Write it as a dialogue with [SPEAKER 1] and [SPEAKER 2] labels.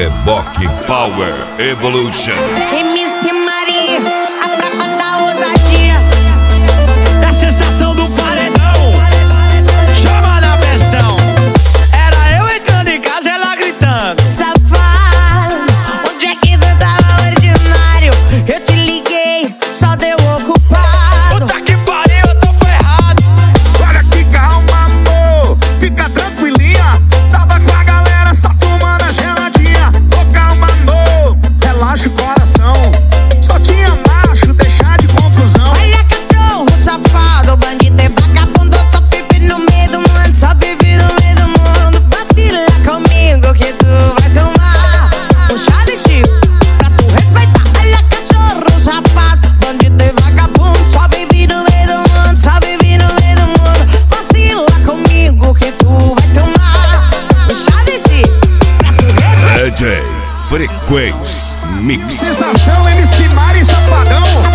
[SPEAKER 1] Reboque Power Evolution.
[SPEAKER 2] MC Maria, a prata da ousadia.
[SPEAKER 3] É a sensação do paredão. Chama na pressão. Era eu entrando em casa, ela gritando:
[SPEAKER 2] Safado, onde é que tu tava ordinário? Eu te liguei, só deu ocupado.
[SPEAKER 3] puta que pariu, eu tô ferrado.
[SPEAKER 4] Olha que calma, amor, fica tranquilinha. Tava com a galera só tomando a geladinha. Ô calma, amor, relaxa o coração. Só tinha macho, deixar de confusão.
[SPEAKER 2] Olha cachorro, safado, bandido e vagabundo. Só vive no meio do mundo, só vive no meio do mundo. Vacila comigo que tu vai tomar um chá de chico pra tu respeitar. Olha cachorro, safado, bandido e vagabundo. Só vive no meio do mundo, só vive no meio do mundo. Vacila comigo que tu vai tomar um chá de chico pra tu respeitar.
[SPEAKER 1] DJ Frequência Mix.
[SPEAKER 4] Sensação, MC Mari Safadão.